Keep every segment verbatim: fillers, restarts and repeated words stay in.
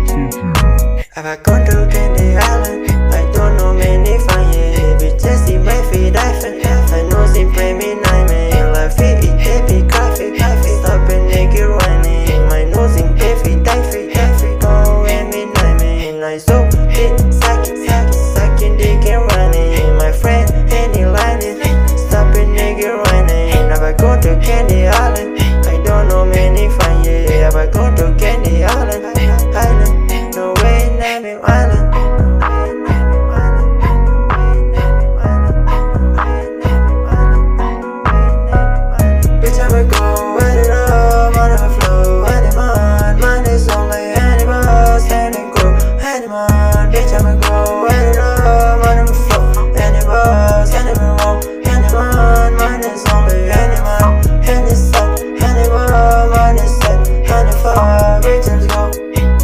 Have I gone to Candy Island? I don't know many fine, yeah. Bitches in my feet, I feel. I know some play me nightmare. Like feet, it happy, coffee, coffee. Stop and make it running. My nose in heavy, die, die, go and me nightmare. I so it, suck it, suck it, sucking dick and running. My friend, any lining. Stop and make it running. Have I gone to Candy Island? I don't know many fine, yeah. Have I gone to Candy Island? Island. No way, Nami Island. Bitch, I'ma go wet it up on the floor. Anyone, mine is only animal, stand and go. Anyone, bitch, I'ma go wet it up on the floor. Animal, stand and go. Anyone, mine is only animal. And it's set, animal, mine is set. And if I bitches go.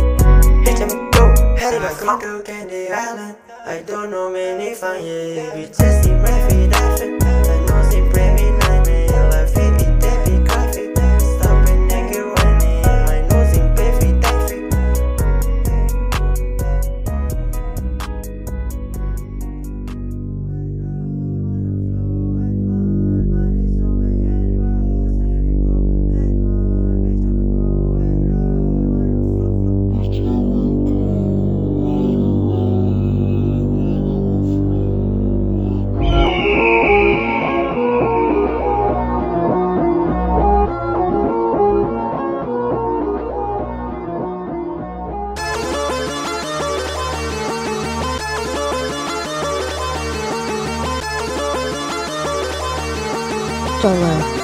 Have I gone to Candy Island? I don't know many fine, yeah. Bitches in my feet, I feel. I know some play me nightmare. Like feet, it heavy, coffee. Stop and naked running. My nose in baby, die free. Solo.